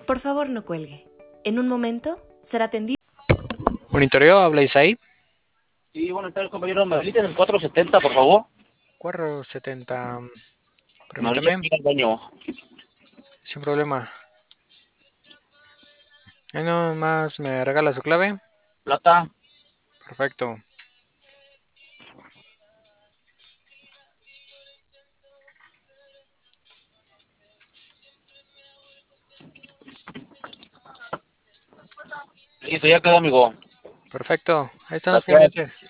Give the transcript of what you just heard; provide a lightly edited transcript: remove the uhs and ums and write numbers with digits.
Por favor, no cuelgue. En un momento será atendido. Monitoreo, habla Isaí. Sí, buenas tardes, compañero. ¿Me habilitas el 470, por favor? 470. Me habilitas Permítame, ir al baño. sin problema. Ahí nomás me regala su clave. Plata. Perfecto. Listo, ya quedó, amigo. Perfecto. Ahí estamos Gracias. pendientes.